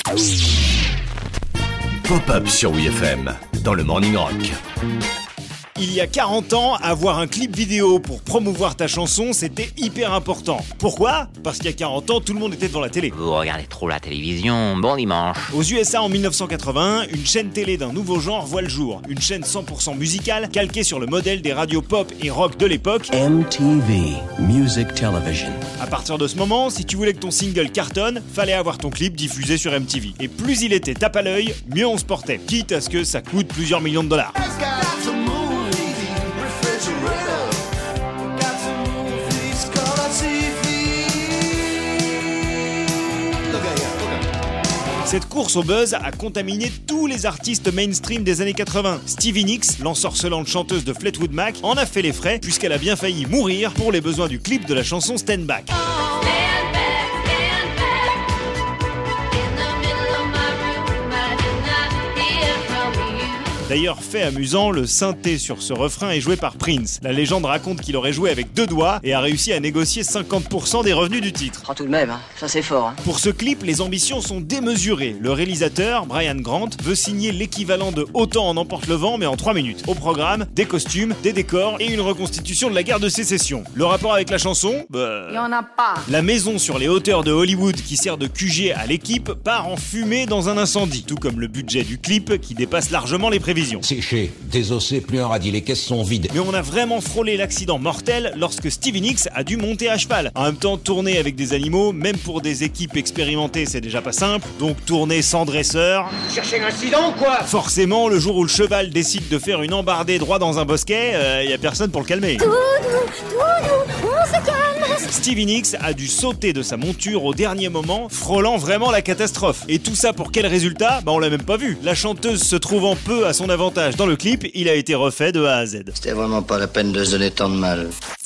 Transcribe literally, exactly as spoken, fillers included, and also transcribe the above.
Pop-up sur W F M, dans le Morning Rock. Il y a quarante ans, avoir un clip vidéo pour promouvoir ta chanson, c'était hyper important. Pourquoi ? Parce qu'il y a quarante ans, tout le monde était devant la télé. Vous regardez trop la télévision, bon dimanche. Aux U S A en mille neuf cent quatre-vingt-un, une chaîne télé d'un nouveau genre voit le jour. Une chaîne cent pour cent musicale, calquée sur le modèle des radios pop et rock de l'époque. M T V, Music Television. À partir de ce moment, si tu voulais que ton single cartonne, fallait avoir ton clip diffusé sur M T V. Et plus il était tape à l'œil, mieux on se portait. Quitte à ce que ça coûte plusieurs millions de dollars. Cette course au buzz a contaminé tous les artistes mainstream des années quatre-vingts. Stevie Nicks, l'ensorcelante chanteuse de Fleetwood Mac, en a fait les frais puisqu'elle a bien failli mourir pour les besoins du clip de la chanson Stand Back. D'ailleurs, fait amusant, le synthé sur ce refrain est joué par Prince. La légende raconte qu'il aurait joué avec deux doigts et a réussi à négocier cinquante pour cent des revenus du titre. Oh, tout de même, hein. Ça c'est fort. Hein. Pour ce clip, les ambitions sont démesurées. Le réalisateur, Brian Grant, veut signer l'équivalent de Autant en emporte le vent, mais en trois minutes. Au programme, des costumes, des décors et une reconstitution de la guerre de sécession. Le rapport avec la chanson ? Bah... Il y en a pas. La maison sur les hauteurs de Hollywood qui sert de Q G à l'équipe part en fumée dans un incendie. Tout comme le budget du clip qui dépasse largement les prévisions. Séché, désossé, plus un radis, les caisses sont vides. Mais on a vraiment frôlé l'accident mortel lorsque Stevie Nicks a dû monter à cheval. En même temps, tourner avec des animaux, même pour des équipes expérimentées, c'est déjà pas simple. Donc tourner sans dresseur... Cherchez l'incident, quoi. Forcément, le jour où le cheval décide de faire une embardée droit dans un bosquet, il euh, y a personne pour le calmer. Tout doux, tout doux, on se calme. Stevie Nicks a dû sauter de sa monture au dernier moment, frôlant vraiment la catastrophe. Et tout ça pour quel résultat ? Bah on l'a même pas vu. La chanteuse se trouvant peu à son avantage dans le clip, il a été refait de A à Z. C'était vraiment pas la peine de se donner tant de mal.